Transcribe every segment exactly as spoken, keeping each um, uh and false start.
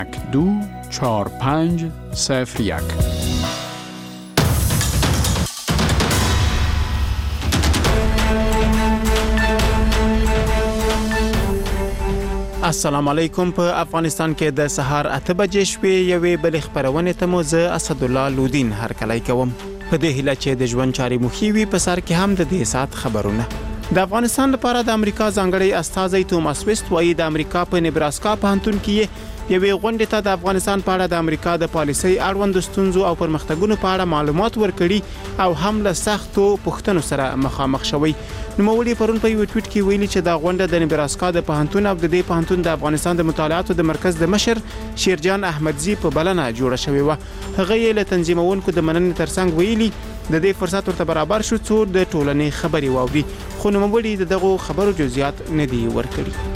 دو چهار پنج صفر یک. السلام علیکم. په افغانستان کې د سهار اته بجې شپې یوې بلې خپرونې ته مو زه اسدالله لودین هرکلی کوم. په دې هیله چې د ژوند چارې مو ښې وي، په سر کې هم د دې ساعت خبرونه. د افغانستان لپاره د امریکا ځانګړی استازی توماس ویست وایي د امریکا په نبراسکا پوهنتون کې یوې غونډې ته د افغانستان په اړه د امریکا د پالیسۍ اړوند ستونزو او پرمختګونو په اړه معلومات ورکړي او هم له سختو پوښتنو سره مخامخ شوی. نوموړي پرون په یو ټویټ کې ویلي چې دا غونډه د نبراسکا د پوهنتون او د دې پوهنتون د افغانستان د مطالعاتو د مرکز د مشر شیرجان احمدزي په بلنه جوړه شوې و. هغه یې له تنظیمونکو د مننې ترڅنګ ویلي د دې فرصت ورته برابر شو څو د ټولنې خبري واوري، خو نوموړي دغه خبرو جزئیات نه دي ورکړي.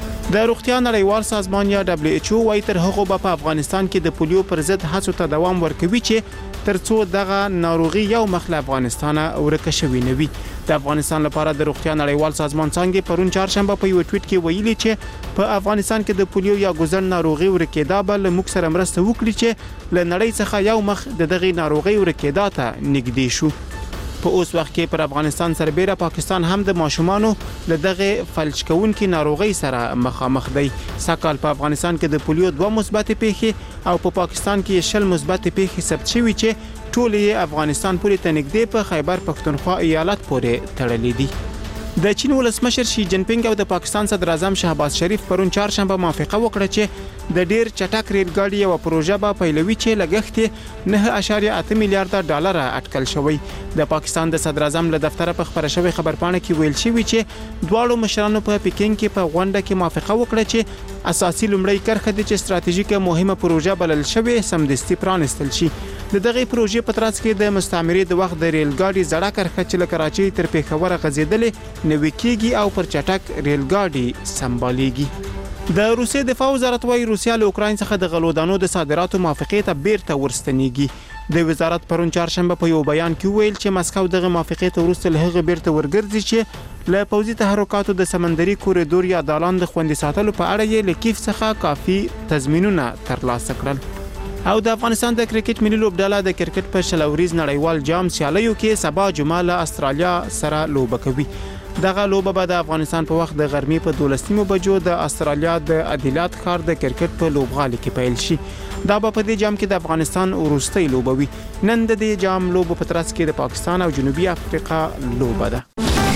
د روغتیا نړیوال سازمان یا دبليو ایچ او وايي تر هغه په افغانستان کې د پولیو پر ضد هڅو ته دوام ورکوي چې ترڅو دغه ناروغي یو مخ له افغانستان ورکه شوی نه وي. د افغانستان لپاره د روغتیا نړیوال سازمان څنګه پرون چهارشنبه په یو ټویټ کې ویلي چې په افغانستان کې د پولیو یا ګوزن ناروغي ورکېدا بل موږ سره مرسته وکړي چې له نړۍ څخه یو مخ د دغه ناروغي ورکېدا ته نږدې شو. په اوس وخت کې پر افغانستان سربېره پاکستان هم د ماشومانو له دغه فلج کوونکې ناروغي سره مخامخ دی. سکهال په افغانستان کې د پولیو دوه مثبت پیښې او په پاکستان کې شل مثبت پیښې ثبت شوي چې ټول یې افغانستان پورې ته نږدې په خیبر پختونخوا ایالت پورې تړلې دي. د چین ولسمشر شي جن پینګ او د پاکستان صدر اعظم شهباز شریف پرون چهارشنبه موافقه وکړه چې د ډیر چټک ریل ګاډي یو پروژه به پیلوي چې لګښت یې نه اعشاریه اته میلیارډ ډالر اټکل شوی. د پاکستان د صدر اعظم له دفتره په خبره شوی خبرپاڼه کې ویل شوی چې دواړو مشرانو په پکین کې په غونډه کې موافقه وکړه چې اساسي لومړی کرخه د استراتیژیکه مهمه پروژه بلل شوی سمدستي پرانستل شي. د دغه پروژې په ترڅ کې د مستعمرې د وخت د ریل ګاډي زړه کرخه چې له کراچۍ تر پیښور غځېدلې نوې کېږي او پر چټک ریل ګاډي سمبالېږي. د روسیې دفاع وزارت وايي روسیا له اوکراین څخه د غلودانو د صادراتو موافقې ته بیرته ورستنیږي. د وزارت پرون چهارشنبه په یو بیان کې ویل چې مسکو دغه موافقې ته وروسته له هغه بیرته ورګرځي چې له پوځي تحرکاتو د سمندري کوریدور یا دالان د خوندي ساتلو په اړه یې له کیف څخه کافي تضمینونه ترلاسه کړل. او د افغانستان د کرکټ ملي لوبډله د کرکټ په شلوریز نړیوال جام سیالیو کې سبا جمعه له استرالیا سره لوبه کوي. دغه لوبه به د افغانستان په وخت د غرمې په دولسمه بجو د استرالیا د ادیلات ښار د کرکټ په لوبغالي کې پیل شي. دا به په دې جام کې د افغانستان وروستۍ لوبه وي. نن د دې جام لوبو په ترڅ کې د پاکستان او جنوبي افریقا لوبه ده.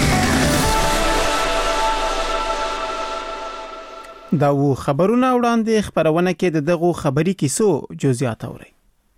دا و خبرونه وړاندې خبرونه کې د دغه خبري کیسو جزئیات اوري.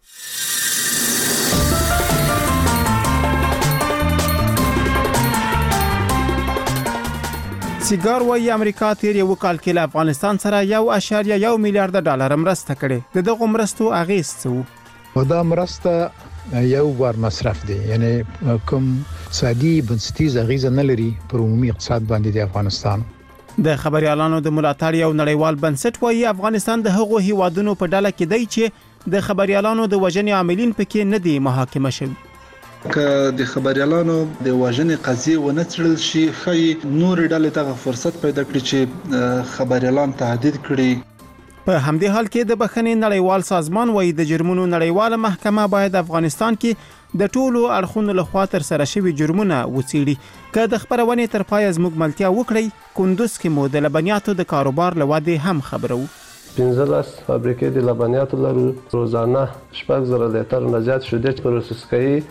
سیګار وايي امریکا تیر یو کال کې له افغانستان سره یو اعشاریه یو میلیارډ ډالر مرسته کړې. د دغه مرستو اغیز څه و؟ دا مرسته یو بار مصرف دی، یعنی کوم سادي بنسټیز اغیز نه لري پر عمومي اقتصاد باندې د افغانستان. د خبريالانو د ملاتړ یو نړیوال بنسټ وايي افغانستان د هغو هیوادونو په ډله کې دی چې د خبريالانو د وژنې عاملین پکې نه دي محاکمه شوي. که د خبريالانو د وژنې قضیه ونه څېړل شي، خی نور ډلې ته فرصت پیدا کړي چې خبريالان تهدید کړي. په همدې حال کې د بخښنې نړیوال سازمان وايي د جرمونو نړیواله محکمه باید افغانستان کې د ټولو اړخونو لخوا تر سره شوي جرمونه وڅېړي. که د خبرونې تر پایه زموږ ملتیا وکړي، کندوز کې مو د لبنیاتو د کاروبار له ودې هم خبرو. پنځلس فابریکې د لبنیاتو لرو، روزانه شپږ زره لیتر نه زیات شیدې پروسس کوي.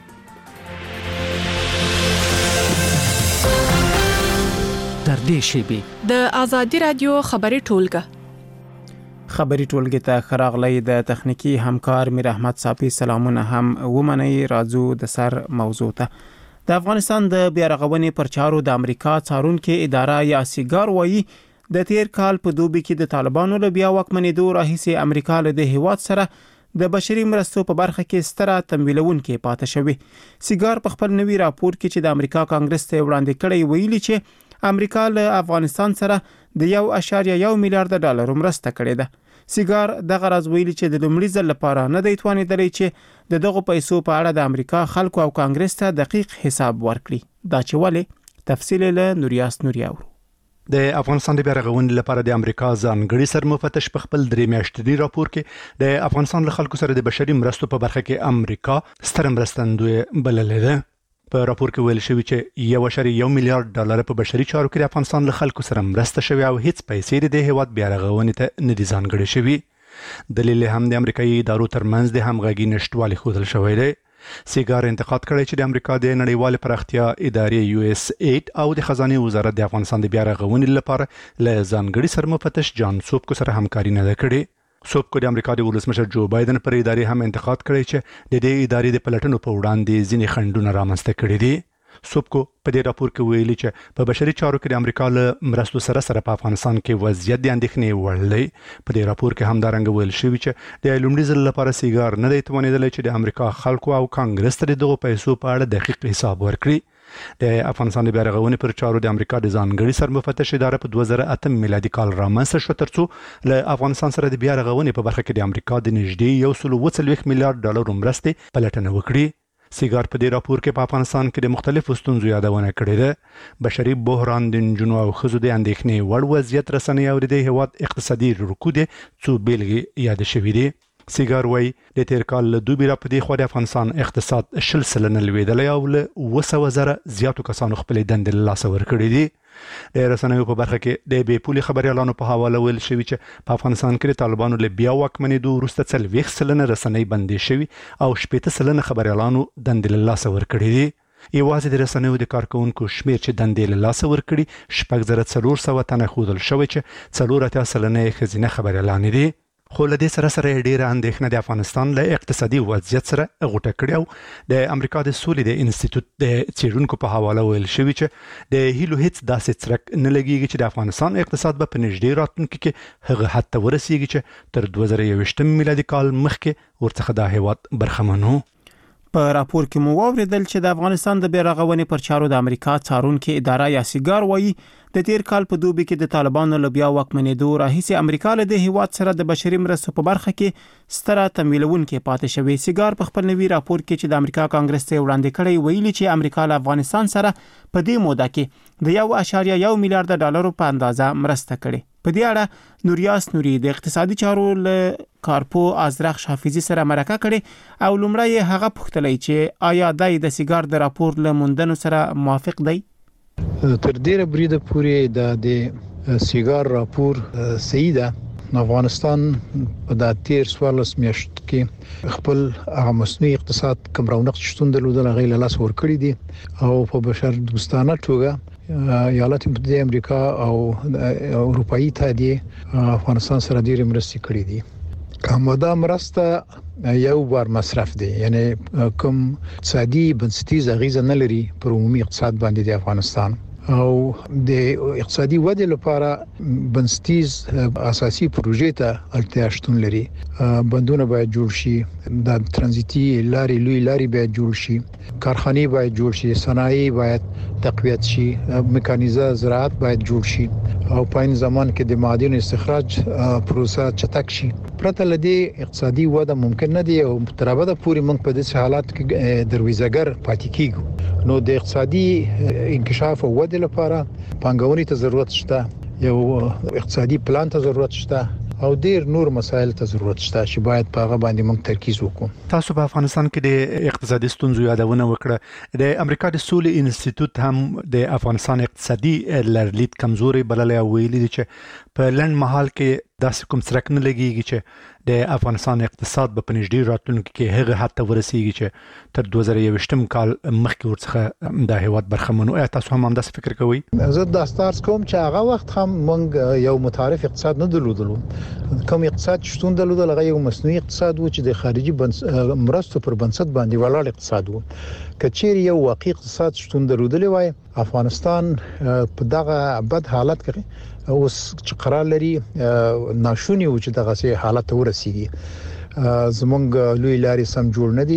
در دې شیبې د آزادي رادیو خبري ټولګه خبري ټولګه ته خراغلی د تخنیکی همکار میر احمد صافی سلامونه هم ومني. راځو د سر موضوع ته. د افغانستان د بیارغونې پر چارو د امریکا څارونکې اداره یا سیګار وايي د تیر کال په دوبي کې د طالبانو له بیا واکمنېدو راهیسې امریکا له د هیواد سره د بشري مرستو په برخه کې ستره تمویلونکې پاتې شوی. سیګار په خپل نوي راپور کې چې د امریکا کانګرس ته وړاندې کړی ویلي چې امریکا له افغانستان سره د یو اعشاریه یو میلیارډ ډالر مرسته کړې ده. سیګار دغه راز ویلي چې د لومړي ځل لپاره نه دی توانیدلی چې د دغه پیسو په اړه د امریکا خلکو او کانګرس ته دقیق حساب ورکړي. دا چې ولې تفصیل له نوریاس نوریاو. د افغانستان د بیارغونې لپاره د امریکا ځانګړي سرمفتش په خپل درې میاشتني راپور کې د افغانستان له خلکو سره د بشري مرستو په برخه کې امریکا ستر مرستندوی بللې ده. په راپور کې ویل شوی چې یو اشاریه یو میلیارډ ډالر په بشري چارو کې د افغانستان له خلکو سره مرسته شوی او هیڅ پیسې د هیواد بیارغونې ته نه دي ځانګړي شوی. دلیل هم د امریکایي ادارو ترمنځ د همغږي نشټوالي ښودل شوی دی. سیګار انتقاد کړی چې د امریکا د نړیوال پراختیا ادارې یو اس ایډ او د خزانه وزارت د افغانستان د بیارغونې لپاره له ځانګړي سرمفتش جان سوبکو سره همکاري نه کړې. سوبکو د امریکا د ولسمشر جو بایدن پر ادارې هم انتقاد کړی چې د دې ادارې د پلټنو په وړاندې ځینې خنډونه رامنځته کړي دي. سوبکو په دې راپور کې ویلي چې په بشري چارو کې د امریکا له مرستو سره سره په افغانستان کې وضعیت د اندېښنې وړ دی. په دې راپور کې هم دا رنګ ویل شوی چې د لومړي ځل لپاره سیګار نه دی توانېدلی چې د امریکا خلکو او کانګرس ته دغه پیسو په اړه دقیق حساب ورکړي. د افغانستان د بیارغونې پر چارو د امریکا د ځانګړي سرمفتش اداره په دوه زره اته میلادي کال رامنځته شو ترڅو له افغانستان سره د بیارغونې په برخه کې د امریکا د نږدې یو سل اوه څلوېښت میلیارډ ډالر مرستې پلټنه وکړي. سیګار په دې راپور کې په افغانستان کې د مختلفو ستونزو یادونه کړې ده. بشري بحران د نجونو او ښځو د اندېښنې وړ وضعیت رسنۍ او د هیواد اقتصادي رکود څو بیلګې یاد شوي دي. سیګار وایي د تیر کال له دوبي را په دې خوا د افغانستان اقتصاد شل سلنه لوېدلی او له اوه سوه زره زیاتو کسانو خپلې دندې له لاسه ورکړې دي. د رسنیو په برخه کې د بې پولي خبريالانو په حواله ویل شوی چې په افغانستان کې د طالبانو له بیا واکمنېدو وروسته څلوېښت سلنه رسنۍ بندې شوي او شپېته سلنه خبريالانو دندې له لاسه ورکړې دي. یوازې د رسنیو د کارکونکو شمیر چې دندې له لاسه ورکړي شپږ زره څلور سوه تنه ښودل شوی چې څلور اتیا سلنه یې ښځینه خبريالانې دي. خو له دې سره سره ډیره اندېښنه د افغانستان له اقتصادي وضعیت سره غوټه کړې او د امریکا د سولې د انسټیټیوټ د څېړونکو په حواله ویل شوی چې د هیلو هیڅ داسې څرک نه لګیږي چې د افغانستان اقتصاد به په نږدې راتلونکي کې هغه حد ته ورسیږي چې تر دوه زره یوویشتم میلادي کال مخکې ورڅخه دا هیواد برخمن و. په راپور کې مو واوریدل چې د افغانستان د بیارغونې پر چارو د امریکا څارونکو اداره یا سیګار وایي د تیر کال په دوبي کې د طالبانو له بیا واکمنېدو راهیسې امریکا له د هیواد سره د بشري مرستو په برخه کې ستره تمویلونکې پاتې شوی. سیګار په خپل نوي راپور کې چې د امریکا کانګرس ته وړاندې کړی ویلي چې امریکا له افغانستان سره په دې موده کې د یو اشاریه یو میلیارډ ډالر په اندازه مرسته کړې. په دې اړه نوریاس نوري د اقتصادي چارو له کارپو ازرخ حافظي سره مرکه کړي او لومړی هغه پوښتلې چې آیا دای د سیګار د راپور له موندنو سره موافق دی؟ تر ډیره بریده پورې د سیګار راپور صحیح ده. افغانستان په د تیر سوالس میاشت کې خپل هغه مصنوعي اقتصاد کم رونق شتون درلودل غیر لاس ور کړی دي او په بشر دوستانه توګه ایالات متحده امریکا او اروپאי اتحادیه افغانستان سره ډېر مرستې کړې دي. کومه مرسته یو بار مصرف دي، یعنی کوم اقتصادي بنسټیز غیزه نه لري پر عمومي اقتصاد باندې د افغانستان او د اقتصادي ودې لپاره بنسټیز اساسي پروژې ته اړتیا شتون لري. بندونه باید جوړ شي، د ترانزیتي لارې لوی لارې باید جوړ شي، کارخانې باید جوړ شي، صنایع باید تقویت شي، میکانیزه زراعت باید جوړ شي او په این زمان کې د معادن استخراج پروسه چټک شي. پرته لدی اقتصادي وده ممکن نه دی او تر ابده پورې موږ په دې حالات کې درویزګر پاتې کیږو. نو د اقتصادي انکشاف او ودې لپاره پانګونې ته ضرورت شته، یو اقتصادي پلان ته ضرورت شته او ډیر نور مسایل ته ضرورت شته چې باید په هغه باندې موږ ترکیز وکړو. تاسو په افغانستان کې د اقتصادي ستونزو یادونه وکړه. د امریکا د سولې انسټیټیوټ هم د افغانستان اقتصادي لرلید کمزوري بللې او ویلي دي چې په لنډ مهال کې داسې کوم څرک نه لګیږي چې د افغانستان اقتصاد په نږدې راتلونکي کې هغه حد ته ورسیږي چې تر دوه زره یوویشتم کال مخکې ورڅخه د هیواد برخمن. او تاسو هم همداسې فکر کوئ؟ زه دا ستارس کوم چې هغه وخت هم موږ یو متعارف اقتصاد نه درلودلو. کوم اقتصاد شتون درلودل هغه یو مصنوعي اقتصاد و چې د خارجي مرستو پر بنسټ باندې ولاړ اقتصاد و. کچېر یو واقعي اقتصاد شتون درلودل وای افغانستان په دغه بد حالت کې اوس چې قرار لري ناشونی و چې دغه سي حالت ورسیږي. زمونږ لوی لارې سم جوړ نه دي،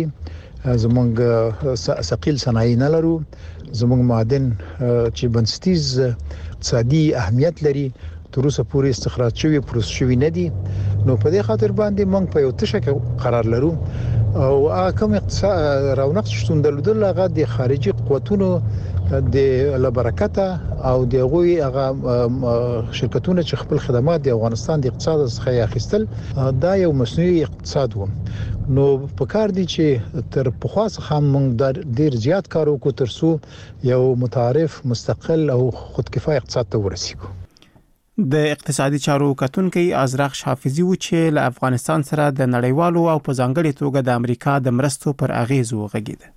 زمونږ ثقيل صنایع نه لرو، زمونږ معدن چې بنسټیز اقتصادي اهمیت لري تر اوسه پورې استخراج شوی پروسس شوی نه دي. نو په دې خاطر باندې موږ په یو تشه کې قرار لرو او کوم اقتصاد رونق شتون درلودل هغه د خارجي قوتونو د لبرکته او د غوي هغه شرکتونه چې خپل خدمات د افغانستان د اقتصاد څخه اخیستل دا یو مصنوعي اقتصاد و. نو په کار دي چې تر پخوا څخه موږ ډیر زیات کار وکړو ترڅو یو متعارف مستقل او خودکفایه اقتصاد ته ورسیږو. د اقتصادي چارو کتونکي ازرق حافظي و چې له افغانستان سره د نړیوالو او په ځانګړي توګه د امریکا د مرستو پر اغیزو غږیده.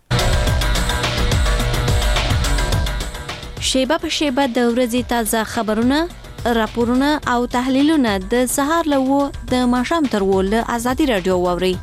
شیبه په شیبه د ورځې تازه خبرونه، راپورونه او تحلیلونه د سهار لوو د ماښام تر ول ازادي رادیو ووري.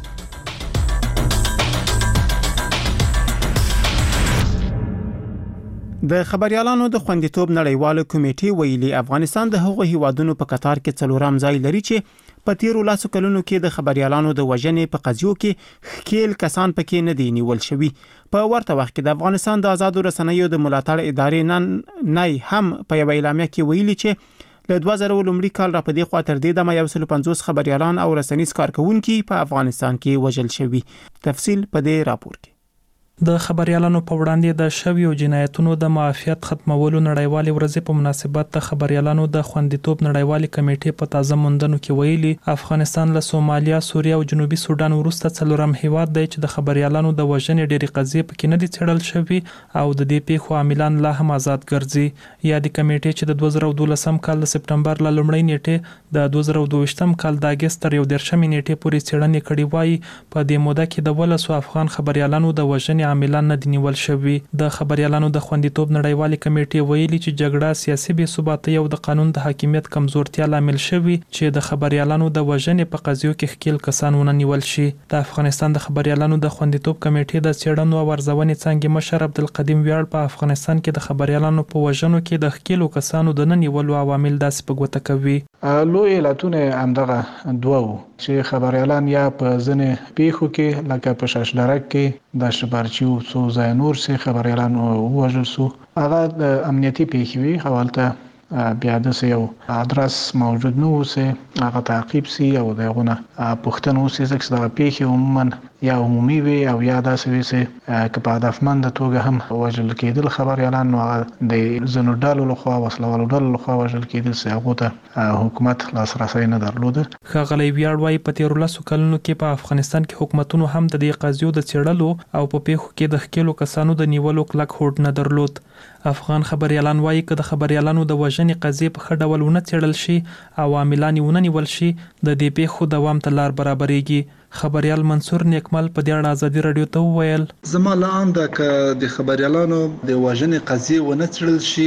د خبريالانو د خوندیتوب نړیواله کمیټې ویلي افغانستان د هغو هیوادونو په قطار کې څلورم ځای لري چې په تیرو لاسو کلونو کې د خبريالانو د وژنې په قضیو کې خکیل کسان پکې نه دي نیول شوي. په ورته وخت کې د افغانستان د آزادو رسنیو د ملاتړ ادارې نن نه هم په یو اعلامیه کې ویلي چې له دوه زره لومړي کال را پدې خوا تر دې دمه یو سل پنځوس خبريالان او رسنیز کارکونکي په افغانستان کې وژل شوي. تفصیل په دې راپور کې. د خبريالانو په وړاندې د شویو جنایتونو د معافیت ختمولو نړیوالې ورځې په مناسبت د خبريالانو د خوندیتوب نړیوالې کمیټې په تازه موندنو کې ویلي افغانستان له سومالیا، سوریه او جنوبي سودان وروسته څلورم هیواد دی چې د خبريالانو د وژنې ډېری قضیې پکې نه دي څېړل شوي او د دې پیښو عاملان لا هم آزاد ګرځي. یا د کمیټې چې د دوه زره دولسم کال د سپټمبر له لومړۍ نیټې د دوه زره دوه کال د اگست تر یو دېرشمې نیټې پورې څېړنې کړې وایي په دې موده کې د ولسو افغان خبريالانو د وژنې عاملان نه دي نیول شوي. د خبريالانو د خوندیتوب نړیوالې کمیټې ویلي چې جګړه، سیاسي بې ثباتي او د قانون د حاکمیت کمزورتیا لامل شوي چې د خبريالانو د وژنې په قضیو کې خکیل کسان ونه نیول شي. د افغانستان د خبريالانو د خوندیتوب کمیټې د څېړنو او ارزونې څانګې مشر عبدالقدیم ویاړ په افغانستان کې د خبريالانو په وژنو کې د خکیلو کسانو د نه نیولو عوامل داسې په ګوته کوي. لوی علتونه همدغه دوه وو چې خبريالان یا په ځنې پیښو کې لکه په شاشدرک کې د شبرچي او څو ځای نور سي خبريالان وژل سو. هغه د امنیتي پیښې وی حوالته بیا د یو ادرس موجود نه وسه هغه تعقیب سي او دغه پښتنو سي چې د پیښې عموما یا عمومي وي او یا داسې وي چې که په هدفمند توګه هم وژل کېدل خبريالان نو د زنو ډالو لخوا وسلوالو ډالو لخوا وژل کېدل چې هغه ته حکومت لاسرسي نه درلود. ښاغلی ویاړ وايي په تیرو لسو کلونو کې په افغانستان کې حکومتونو هم د دې قضیو د څېړلو او په پیښو کې د خکیلو کسانو د نیولو کلک هوډ نه درلود. افغان خبريالان وايي که د خبريالانو د وژنې قضیې په ښه ډول ونه څېړل شي او عاملان ونه نیول شي د دې پیښو دوام ته لار برابرېږي. خبريال منصور نیکمل په دې اړه ازادي رادیو ته وویل زما لاند ک د خبريالانو د وژنې قضیه ونه څېړل شي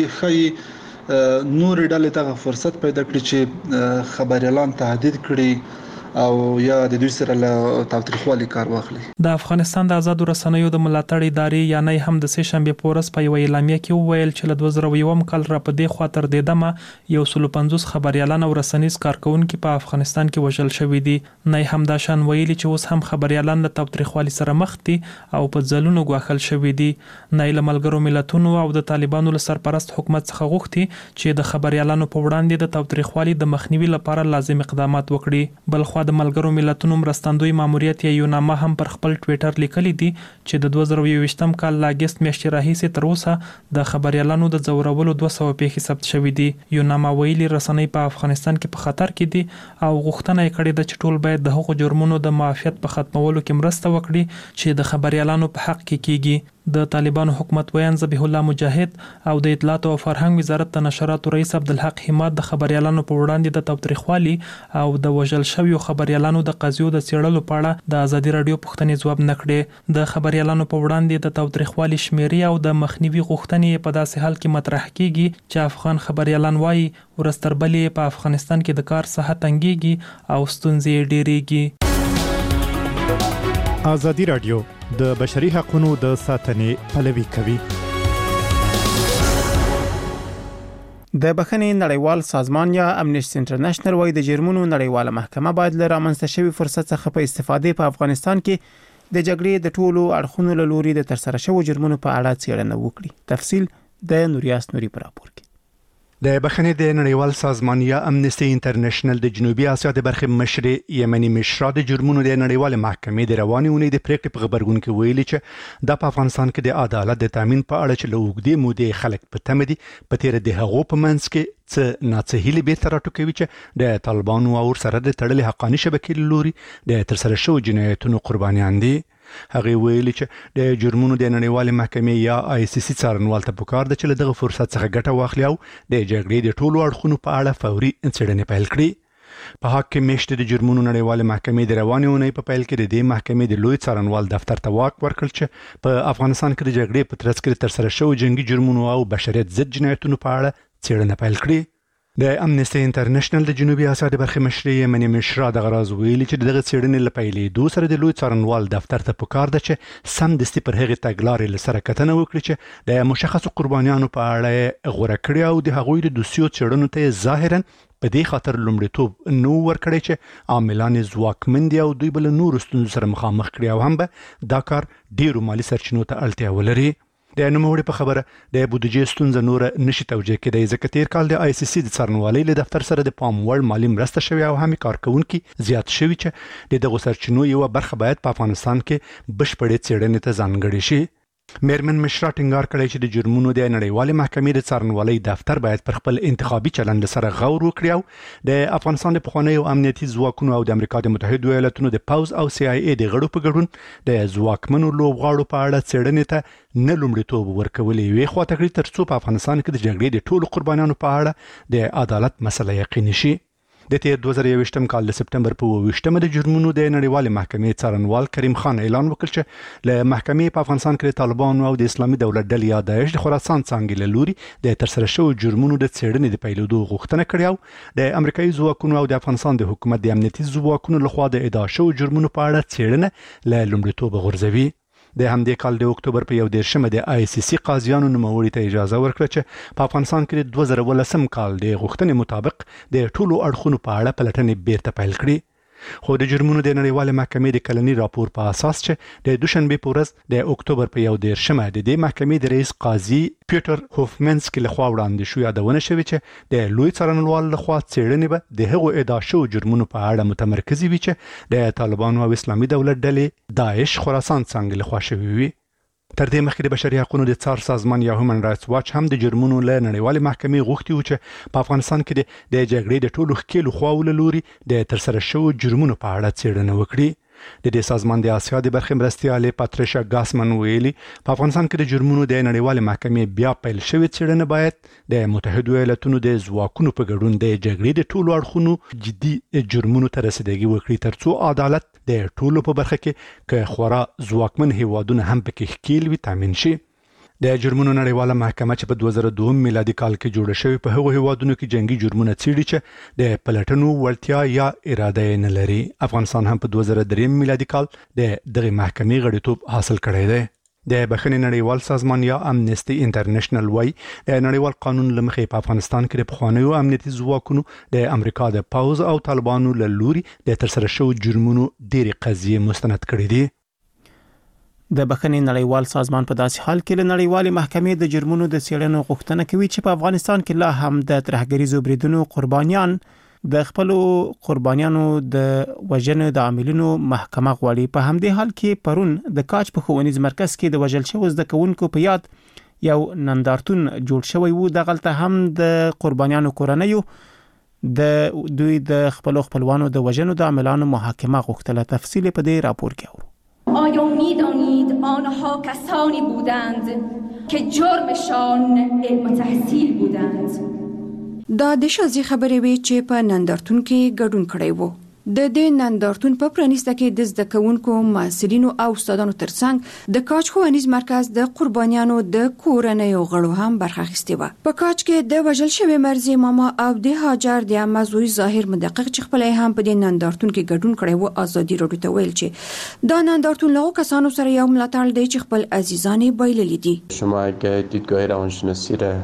خي نور ډلې ته فرصت پیدا کړي چې خبريالان تهدید کړي او یا د دوی سره له تاوتریخوالي کار واخلي. د افغانستان د آزادو رسنیو د ملاتړ ادارې یا نه هم د سه شنبه پورس په یو اعلامیه کې وویل چې له دوه زره یو کال را په دې خوا تر دې دمه یو سل پنځوس خبريالان او رسنیز کارکونکي په افغانستان کې وژل شوي دي. نه هم دا شان ویلي چې اوس هم خبريالان له تاوتریخوالي سره مخ دي او په ځلونو غواخل شوي دي. نه له ملګرو ملتونو او د طالبانو له سرپرست حکومت څخه غوښتي چې د خبريالانو په وړاندې د تاوتریخوالي د مخنیوي لپاره لازم اقدامات وکړي. بل خو د ملګرو ملتونو مرستندوی ماموریت یا یوناما هم پر خپل ټویټر لیکلي دي چې د دوه زره یوویشتم کال ل اگست میاشتې راهیسې تر اوسه د خبريالانو د ځورولو دوه سوه پیښې ثبت شوي دي. یوناما ویلي رسنۍ په افغانستان کې په خطر کې دي او غوښتنه یې کړې ده چې ټول باید د هغو جرمونو د معافیت په ختمولو کې مرسته وکړي چې د خبريالانو په حق کې کیږي. د طالبانو حکومت ویان ذبیح الله مجاهد او د اطلاعات او فرهنګ وزارت د نشراتو رئیس عبدالحق حماد د خبريالانو په وړاندې د تاوتریخوالي او د وژل شویو خبريالانو د قضیو د څېړلو په اړه د ازادي رادیو پوښتنې ځواب نه کړې. د خبريالانو په وړاندې د تاوتریخوالي شمیرې او د مخنیوي غوښتنې په داسې حال کې مطرح کیږي چې افغان خبريالان وایي ورستربلې په افغانستان کې د کار ساحه تنګيږي او ستونزې ډېرېږي. ازادي رادیو د بشري حقوقو د ساتنې پلوي کوي. د بخښنې نړیوال سازمان یا امنیسټي انټرنیشنل وايي د جرمونو نړیواله محکمه باید له رامنځته شوی فرصت څخه په استفادې په افغانستان کې د جګړې د ټولو اړخونو له لوري د ترسره شوو جرمونو په اړه څېړنه وکړي. تفصیل د نوریاس نوري پر راپور کې. د بخښنې د نړیوال سازمان یا امنیستي انټرنیشنل د جنوبي اسیا د برخې مشر یمنی مشرا د جرمونو د نړیوال محکمې د رواني اونۍ د پریکړې په خبرګون کې ویلي چې د افغانستان کې د عدالت د تامین په اړه چې له اوږدې مودې خلک په تمه دي په تیر د هغو په منځ کې څه ناڅهیلې بیرته راټوکوي چې د طالبانو او سره د تړلې حقاني شبکې لوري د ترسره شوو جنایتونو قربانیان دي. هغه ویلي چې د جرمونو د نړیوال محکمې یا آی سی سی څارنوال ته پکار ده چې له دغه فرصت څخه ګټه واخلي او د جګړې د ټولو اړخونو په اړه فوري څېړنې پیل کړي. په حق کې میشته د جرمونو نړیوال محکمې د رواني اونۍ په پیل کې د دې محکمې د لوی څارنوال دفتر ته واک ورکړل چې په افغانستان کې د جګړې په ترڅ کې ترسره شوو جنگي جرمونو او بشریت ضد جنایتونو په اړه څېړنه پیل کړي. د امنیستي انټرنیشنل د جنوبي اسیا د برخې مشر یمنی مشرا د غراز ویلي چې دغه څېړنې له پیلېدو سره د لوی څارنوال دفتر ته پکار ده چې سمدستي پر هغې تګلارې له سره کتنه وکړي چې د مشخصو قربانیانو په اړه غوره کړي او د هغوی د دوسیو څېړنو ته ظاهرا په دې خاطر لومړیتوب نو ورکړی چې عاملان ځواکمن دي او دوی به له نورو ستونزو سره مخامخ کړي او هم به دا کار ډېرو مالي سرچینو ته اړتیا ولري. د نوموړي په خبره د بودیجې ستونزه نور نشي توجیه کېدای ځکه تیر کال د آی سی سی د څارنوالۍ له دفتر سره د پام وړ مالي مرسته شوې او هم کارکونکي زیات شوي چې د دغو سرچینو یوه برخه باید په افغانستان کې بشپړې څېړنې ته ځانګړې شي. میرمن مشرا ټینګار کړی چې د جرمونو د نړیوالې محکمې د څارنوالۍ دفتر باید پر خپل انتخابي چلند سره غور وکړي او د افغانستان د پخوانیو امنیتي ځواکونو او د امریکا د متحدو ایالاتونو د پوز او سی آی ای د غړو په ګډون د ځواکمنو لوبغاړو په اړه څېړنې ته نه لومړیتوب ورکول یوې خواته کړي ترڅو په افغانستان کې د جګړې د ټولو قربانیانو په اړه د عدالت مسله یقیني شي. د تیر دوه زره یوویشتم کال د سپتمبر په اووه ویشتمه د جرمونو د نړیوالې محکمې څارنوال کریم خان اعلان وکړ چې له محکمې په افغانستان کې د طالبانو او د اسلامي دولت ډلې یا داعش د خراسان څانګې له لوري د ترسره شوو جرمونو د څېړنې د پیلېدو غوښتنه کړې او د امریکایي ځواکونو او د افغانستان د حکومت د امنیتي ځواکونو لخوا د ادعا شوو جرمونو په اړه څېړنه له لومړیتوبه غورځوي. د همدې کال د اکتوبر په یو دېرشمه د آی سی سی قاضیانو نوموړي ته اجازه ورکړه چې په افغانستان کې د دوه زره ولسم کال د غوښتنې مطابق د ټولو اړخونو په اړه پلټنې بیرته پیل کړي. خو د جرمونو د نړیوالې محکمې د کلني راپور په اساس چې د دوشنبه په ورځ د اکتوبر په یو دېرشمه د دې محکمې د رئیس قاضي پیټر هوفمنسکي لخوا وړاندې شو یادونه شوې چې د لوی څارنوال لخوا څېړنې به د هغو ادعا شوو جرمونو په اړه متمرکزې وي چې د طالبانو او اسلامي دولت ډلې داعش خراسان څانګې لخوا شوې وي. تر دې مخکې د بشري حقوقو د څار سازمان یا هیومن رائټس واچ هم د جرمونو له نړیوالې محکمې غوښتي و چې په افغانستان کې د جګړې د ټولو ښکېلو خواوو له لوري د ترسره شوو جرمونو په اړه څېړنه وکړي. د دې سازمان د اسیا د برخې مرستیالې پاتریشا ګاسمن ویلي په افغانستان کې د جرمونو د نړیوالې محکمې بیا پیل شوې څېړنه باید د متحدو ایالاتونو د ځواکونو په ګډون د جګړې د ټولو اړخونو جدي جرمونو ته رسیدګي وکړي ترڅو عدالت د ټولو په برخه کې که خورا ځواکمن هیوادونه هم پکې ښکیل وي تامین شي. د جرمونو نړیواله محکمه چې په دوه زره دوه میلادي کال کې جوړه شوې په هغو هیوادونو کې جنگي جرمونه څېړي چې د پلټنو وړتیا یا اراده یې نه لري. افغانستان هم په دوه زره درې میلادي کال د دغې محکمې غړیتوب حاصل کړی دی. د بخښنې نړیوال سازمان یا امنیستي انټرنیشنل وايي د نړیوال قانون له مخې په افغانستان کې د پخوانیو امنیتي ځواکونو د امریکا د پوز او طالبانو له لوري د ترسره شوو جرمونو ډېرې قضیې مستند کړي دي. د بخښنې نړیوال سازمان په داسې حال کې له نړیوالې محکمې د جرمونو د څېړنو غوښتنه کوي چې په افغانستان کې لا هم د ترهګریزو بریدونو قربانیان د خپل قربانیانو د وژنې د عاملینو محکمه غواړي. په همدې حال کې پرون د کاج په ښوونیز مرکز کې د وژل شوو زده کوونکو په یاد یو نندارتون جوړ شوی و. دغلته هم د قربانیانو کورنیو د دوی د خپل خپلوانو د وژنو د عاملانو محاکمه غوښتله. تفصیل په دې راپور کې اورو. آیا می‌دانید آنها کسانی بودند که جرمشان علم و تحصیل بودند؟ دا د شازي خبرې وی چې په نندارتون کې ګډون کړی وو. د دې نندارتون په پرانیسته کې د زده کوونکو، مسؤلینو او استادانو ترڅنګ د کاج ښوونیز مرکز د قربانیانو د کورنیو غړو هم برخه اخیستې وه. په کاج کې د وژل شوی مرزي ماما او د هاجر د عمه زوی ظاهر مدقق چې خپل هم په دې نندارتون کې ګډون کړی وو ازادي راډیو ته ویل چې دا نندارتون له کسانو سره یو ملاتړ دی چې خپل عزیزان یې بایللي دي. شما اگه دیدگاه روانشناسی را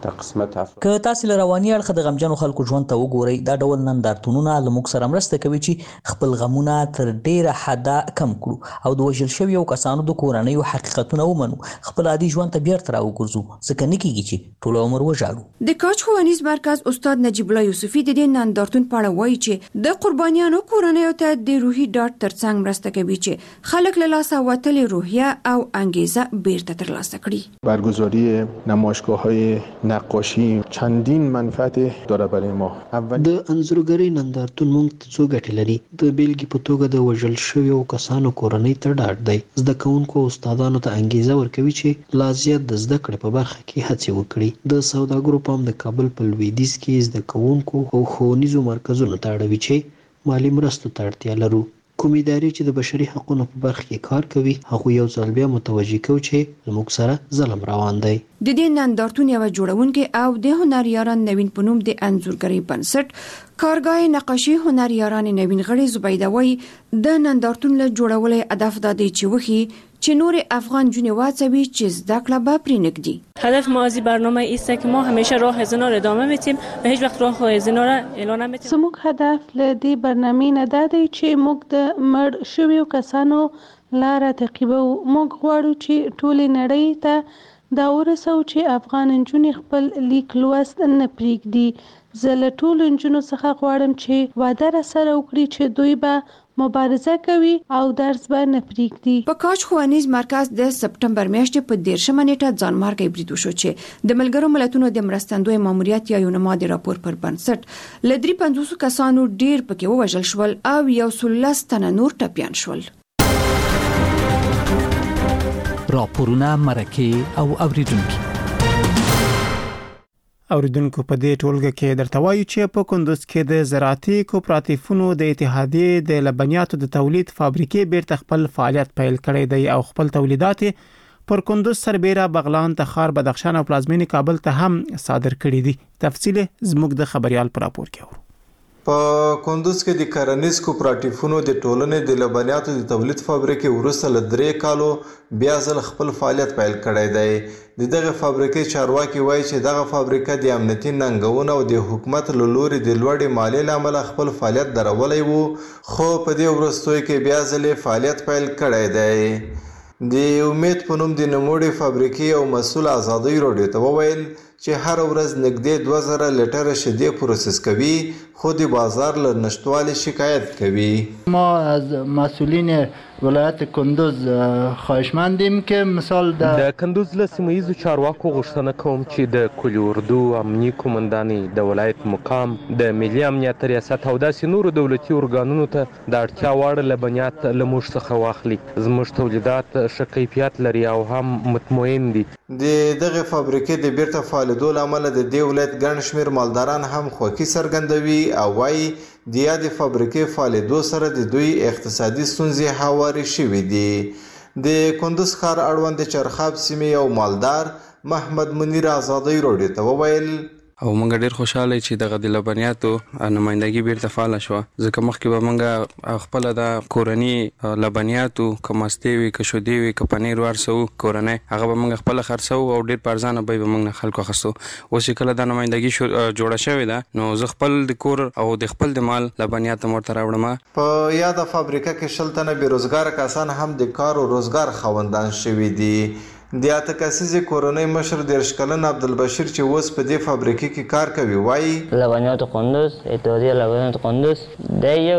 قسمت افراد که تاسو له رواني اړخ د غمجنو خلکو ژوند ته وګورئ دا ډول نندارتونونه له موږ سره مرسته کوي چې خپل غمونه تر ډیره حده کم کړو او د وژل شویو کسانو د کورنیو حقیقتونه ومنو خپل عادي ژوند ته بیرته راوګرځو ځکه نه کیږي چې ټول عمر وژاړو. د کاچ ښوونیز مرکز استاد نجیب الله یوسفي د دې نندارتون په اړه وایي چې د قربانیانو کورنیو ته د روحي ډاډ ترڅنګ مرسته کوي چې خلک له لاسه وتلې روحیه او انګیزه بیرته ترلاسه کړي. برگزاری نمایشگاه‌های نقاشی چندین منفعت داره برای ما. د انځورګرۍ نندارتون موږ ته څو ګټې لري. د بیلګې په توګه د وژل شویو کسانو کورنۍ ته ډاډ دی. زده کوونکو او استادانو ته انګیزه ورکوي چې لا زیات د زده کړې په برخه کې هڅې وکړي. د سوداګرو پام د کابل په لویدیځ کې زده کوونکو او ښوونیزو مرکزونو ته اړوي چې مالی مرستو ته اړتیا لرو. کوم ادارې چې د بشري حقوقو په برخه کې کار کوي هغه یو ځل بیا متوجي کوي چې زموږ سره ظلم روان دی. د دې نندارتون یو جوړونکي او د هنریاران نوین پنوم د انځورګرۍ بنسټ کارګاه نقاشي هنریاران نوین غړي زبیده وای د نندارتون له جوړولو هدف د دې چې وخی چې نور افغان جون واچوي چې زده کړه به پرینګدي. هدف ما از برنامه است که ما همیشه راه زنا را ادامه میتیم و هیچ وقت راه زنا را اعلان نمیتیم. زموږ هدف له دې برنامې نه دا دی چې موږ د مړ شویو کسانو لاره تعقیبو. موږ غواړو چې ټولې نړۍ ته دا ورسو چې افغان نجونې خپل لیک لوست نه پرېږدي. زه له ټولو نجونو څخه غواړم چې واده راسره وکړي چې دوی به مبارزه کوي او درس به نه پرېږدي. په کاچ ښوونیز مرکز د سپټمبر میاشتې په دیرشمه نیټه ځانمارګی برید وشو چې د ملګرو ملتونو د مرستندوی ماموریت یا یونما د راپور پر بنسټ له درې پنځوس کسانو ډیر پکې ووژل شول او یو سل لس تنه نور ټپیان شول. راپورونه مرکه او اوریدونکو اوریدونکو په دې ټولګه کې درته وایو چې په کندوز کې د زراعتي کوپراتیفونو د اتحادیې د لبنیاتو د تولید فابریکې بیرته خپل فعالیت پیل کړی دی او خپل تولیدات پر کندوز سربېره بغلان تخار بدخشان او پلازمینې کابل ته هم صادر کړي دي. تفصیل زموږ د خبريال پر راپور کې اورو. په کندوز کې د کرنیز کوپراتیفونو د ټولنې د لبنیاتو د تولید فابریکې وروسته له درې کالو بیا ځل خپل فعالیت پیل کړی دی. د دغه فابریکې چارواکي وایي چې دغه فابریکه د امنیتي ننګونو او د حکومت له لوري د لوړې مالیې له امله خپل فعالیت درولی وو خو په دې وروستیو کې بیا ځل فعالیت پیل کړی دی. د امید په نوم د نوموړې فابریکې او مسؤل آزادۍ راډیو ته وویل چې هر ورځ نږدې دوه زره لیټره شیدې پروسس کوي خو د بازار له نشتوالي شکایت کوي. ما از مسئولین ولایت کندوز خواهشمندیم که مثال د کندوز له سیمه‌ییزو چارواکو غوښتنه کوم چې د کلي اردو امنیي قومندانۍ د ولایت مقام د ملي امنیت ریاست او داسې نورو دولتي ارګانونو ته د اړتیا وړ لبنیات له موږ څخه واخلي. زموږ تولیدات ښه کیفیت لري او هم مطمئن دي. د دغه فابریکې د بیرته فعالېدو له امله د دې ولایت ګڼ شمېر مالداران هم خوښي څرګندوي او وایي د یادې فابریکې فعالېدو سره د دوی اقتصادي ستونزې هوارې شوي دي. د کندوز ښار اړوند د چرخاب سیمې یو مالدار محمد منیر آزادۍ راډیو ته وویل او موږ ډیر خوشاله چې دغه د لبنیاتو نمائندګي بیرته فعال شوه ځکه مخکې به موږ خپل د کورنی لبنیاتو کماستې وي کشودې وي ک پنیر ورسو کورنۍ هغه به موږ خپل خرڅو او ډیر پرځانه به موږ نه خلکو خصو اوس کله د نمائندګي جوړه شوې ده نو زه خپل د کور او د خپل د مال لبنیات مرته راوړم. په یاده فابریکه کې شل تنه بیروزګار کسان هم د کار او روزګار خوندان شوي دي. د اته کسیزې کورنۍ مشر دېرش کلن عبدالبشیر چې اوس په دې فابریکې کې کار کوي وایي لبنیات قندوز اتحادیه لبنیات قندوز د یو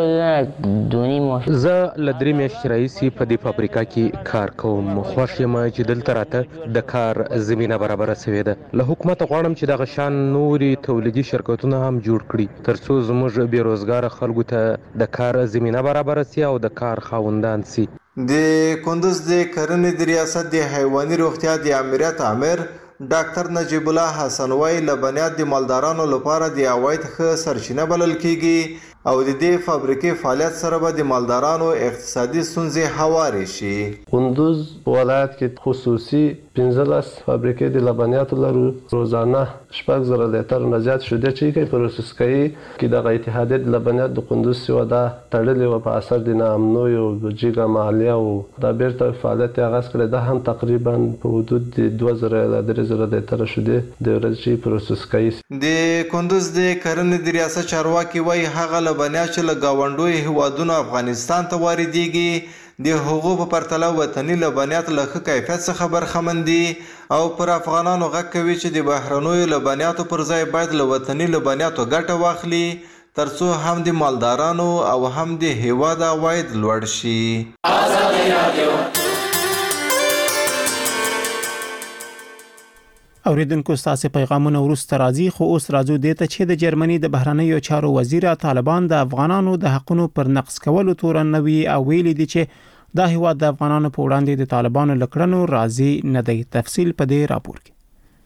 دونی ماش زه له درې میاشتې راهیسې په دې فابریکه کې کار کوم. خوښ یم چې دلته راته د کار زمینه برابره سوې ده. له حکومت غواړم چې دغه شان نورې تولیدي شرکتونه هم جوړ کړي تر څو زموږ بېروزګاره خلکو ته د کار زمینه برابره سي او د کار خاوندان سي. د کندوز د کرنې د ریاست د حیواني روغتیا د امریت امیر ډاکټر نجیب الله حسن وای لبنیات د مالدارانو لپاره د عواید ښه سرچینه بلل کیږي او د دې فابریکې فعالیت سره به د مالدارانو اقتصادي ستونزې هوارې شي. کندوز ولایت کې خصوصي پنځلس فابریکې د لبنیاتو لرو. روزانه شپږ زره لیتر نه زیات شیدې چې کوي پروسس کوي کې د اتحادیه د لبنیات د قندوز سیوا دا تړلې و په اثر د ناامنیو او جګه مالیه او دا بیرته فعالیت آغاز کړی. دا هم تقریبا په حدود د دوه زره ل درې زره لیتر شیدې د ورځې پروسس کوي. د کندوز د کرنې د ریاست چارواکي وایي هغه لبنیات چې له ګاونډیو هیوادونو افغانستان ته واردېږي د هغو په پرتله وطني لبنیات له ښه کیفیت څخه برخمن دي او پر افغانانو غږ کوي چې د بهرنیو لبنیاتو پر ځای باید له وطني لبنیاتو ګټه واخلي ترڅو هم د مالدارانو او هم د هیواد عواید لوړ شي. اوریدونکو ستاسو پیغامونه وروسته راځي خو اوس راځو دې ته چې د جرمني د بهرنیو چارو وزیر طالبان د افغانانو د حقونو پر نقض کولو تورنوي او ویلي دي چې دا هیواد د افغانانو په وړاندې د طالبانو لکړنو راضي نه دی. تفصیل په دې راپور کې.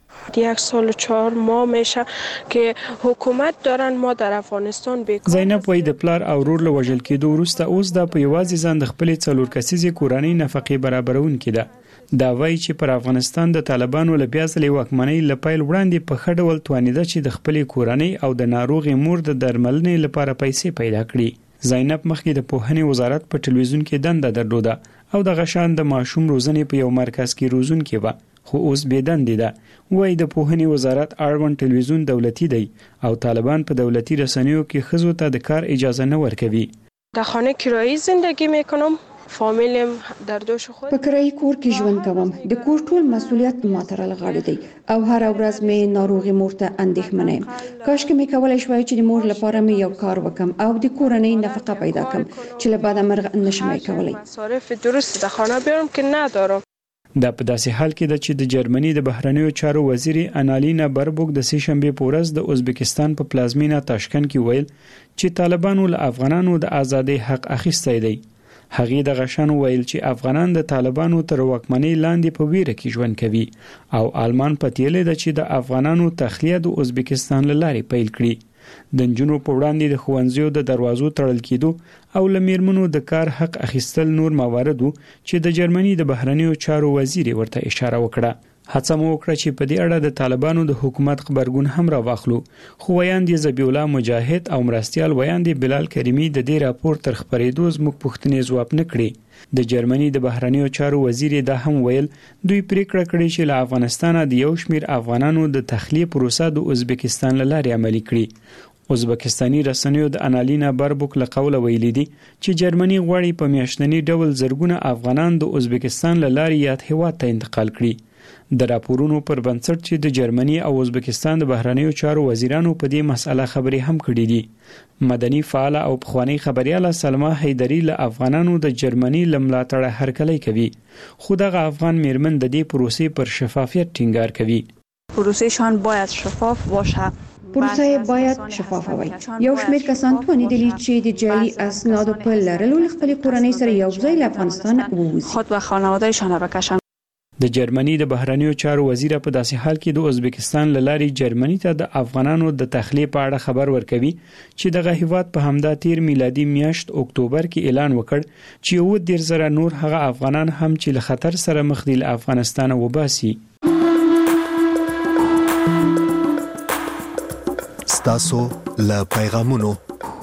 یک سال و چهار ماه میشه که حکومت دارن ما در افغانستان بیکار. زینب وای د پلار او ورور له وژل کېدو وروسته اوس د په یوازې ځان د خپل څلور کسیزې کورنۍ نفقې برابرونکې ده. دا وایي چې پر افغانستان د طالبانو له بیا ځلې واکمنۍ له پیل وړاندې په ښه ډول توانیده چې د خپلې کورنۍ او د ناروغې مور د درملنې لپاره پیسې پیدا کړي. زینب مخکې د پوهنې وزارت په ټلویزیون کې دنده درلوده او د غشان د ماشوم روزنې په یو مرکز کې روزونکې وه خو اوس بې دندې ده. وایي د پوهنې وزارت اړوند ټلویزیون دولتي دی او طالبان په دولتي رسنیو کې ښځو ته د کار اجازه نه ورکوي. در خانه کرایي زندگی میکنم. فامیلم در دوش خود په کرایي کور کې ژوند کوم. د کور ټول مسؤلیت ما ته راغلی دی او هر ورځ مې ناروغي مور ته اندېښمنه یم. کاش کې مې کولای شوای چې د مور لپاره مې یو کار وکم او د کورنۍ نفقه پیدا کړم چې له بعد مرغ نشم کولای. مصارف درست در خانه بیارم که ندارم. دا په داسې حال کې ده چې د جرمني د بهرنیو چارو وزیر انالینا بربوک د سې شنبې په ورځ د ازبکستان په پلازمینه تاشکند کې ویل چې طالبانو له افغانانو د ازادۍ حق اخیستی دی. هغې د غشان ویل چې افغانان د طالبانو تر واکمنۍ لاندې په ویره کې ژوند کوي او آلمان پتیلې ده چې د افغانانو تخلیه د ازبکستان له لارې پیل کړي. د نجونو په وړاندې د ښوونځیو د دروازو تړل کېدو او له میرمنو د کار حق اخیستل نور موارد وو چې د جرمني د بهرنیو چارو وزیر ورته اشاره وکړه. هڅه مو وکړه چې په دې اړه د طالبانو د حکومت خبرګون هم راواخلو خو ویاند ذبیح الله مجاهد او مرستیال ویاند بلال کریمی د دې راپور تر خبرېدو زموږ پوښتنې ځواب نه کړې. د جرمني د بهرنیو چارو وزیر دا هم ویل دوی پریکړه کړې چې له افغانستانه د یو شمیر افغانانو د تخلیه پروسه د ازبکستان له لارې عملي کړي. ازبکستاني رسنیو د انالینا بربوک له قوله ویلي دي چې جرمني غواړي په میاشتني ډول زرګونه افغانان د ازبکستان له لارې یاد هیواد ته انتقال کړي. د راپورونو پر بنسټ چې د جرمني او ازبکستان د بهرنیو چارو وزیرانو په دې مسله خبرې هم کړې دي. مدني فعال او پخوانی خبرياله سلمہ حیدری له افغانانو د جرمني لملاتړه هرکلی کوي خو دغه افغان میرمن د دې پروسې پر شفافیت ټینګار کوي. پروسهشان باید شفاف باشه. پروسه باید شفافه وي. یو شمېر کسان توانیدلی چې د جعلي اسنادو په لرلو خپل کورنۍ سره یو ځای له افغانستان ووځي. خود و خانواده‌شان را بکشن. د جرمني د بهرنیو چارو وزیر په داسې حال کې د ازبکستان له لارې جرمني ته د افغانانو د تخلیه په اړه خبر ورکوي چې دغه هیواد په همدا تیر میلادي میاشت اکتوبر کې اعلان وکړ چې اووه دېرش زره نور هغه افغانان هم چې له خطر سره مخ دي له افغانستان وباسي. ستاسو له پیغامونو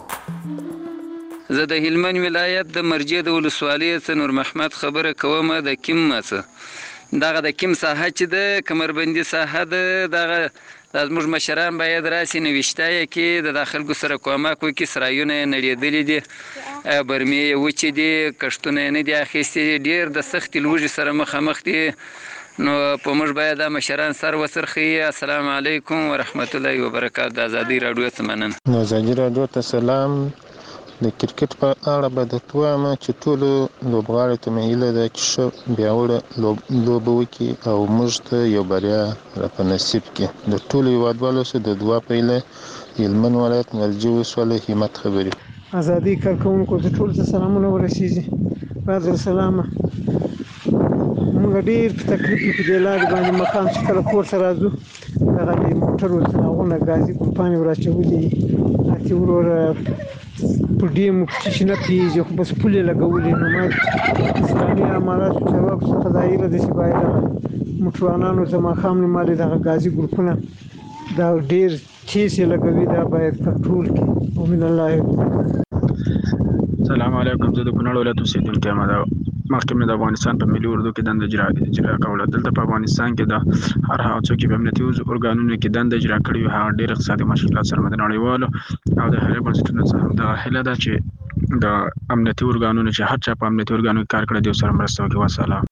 زه د هلمند ولایت د مرجې د ولسوالۍ څخه نور محمد خبره کوم. د کیم څخه دغه د کیم ساحه چې د کمربندي ساحه د دغه زموږ مشران باید راسي نوښتای کې د داخلو سره کومک وکړي. سرایونه نړېدلې دي، برمې وچې دي، کښتونه نه دي اخیستي، ډېر د سختې لوږې سره مخامخ دي. نو په موږ باید د مشران سر وسرخي. السلام علیکم ورحمت الله وبرکاته. د ازادي رادیو څخه مننه. ازادي رادیو ته سلام. د کرکټ په اړه به درته وایم چې ټولو لوبغاړو ته مې هیله ده چې ښه پیاوړې لوبه وکړي او موږ ته یو بریا راپه نصیب کړي. د ټولو هیوادوالو سره د دعا په هیله هلمند ولایت مرجې ولسوالۍ همت خبرې. ازادي کارکوونکو ته ټولو ته سلامونه ورسیږي. بعد السلامه. موږ ډېر په تکلیف کې په دې لارې باندې مقام چې کله کور ته راځو دغه د موټرو څراغونه ګازي کمپانۍ ور اچولي دي چې وروره په ډیم چې نه پیږي خو بس پولې لګولې نو ما اسلامي امارات چارواکو څخه دا ایله ده چې باید موټروانانو ته ماښام نیمالې دغه ګازي ګروپونه دا ډېر تیز یې لګوي دا باید کنټرول کړي ومن الله. السلام علیکم. زه د کونړ ولایت اوسېدونکی یم. دا مخکې مې د افغانستان په ملي اردو کې دنده اجرا اجرا کوله. دلته په افغانستان کې د هر هغه څوک چې په امنیتي ارګانونو کې دنده اجرا کړې وي هغه ډېر اقتصادي مشکلات سره مخ دي. نړیوالو او د هغې بنسټونو څخه همدغه هیله ده چې د امنیتي ارګانونو چې هر چا په امنیتي ارګانونو کې کار کړی دی ورسره مرسته وکړي. وسلام.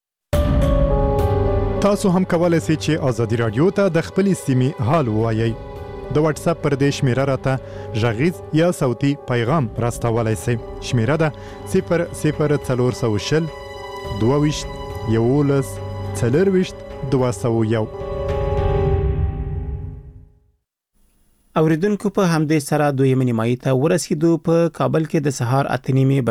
تاسو هم کولای شئ چې ازادي رادیو ته د خپلې سیمې حال ووایئ. د واتس اپ پر دې شمیره راته غږیز یا صوتي پیغام راستولای شئ. شمیره ده صفر صفر څلور سوه شل دوه ویشت یولس څلرویشت دوه سوه یو. اوریدونکو په همدې سره دویمه نیمایي ته ورسېدو. په کابل کې د سهار اته نیمې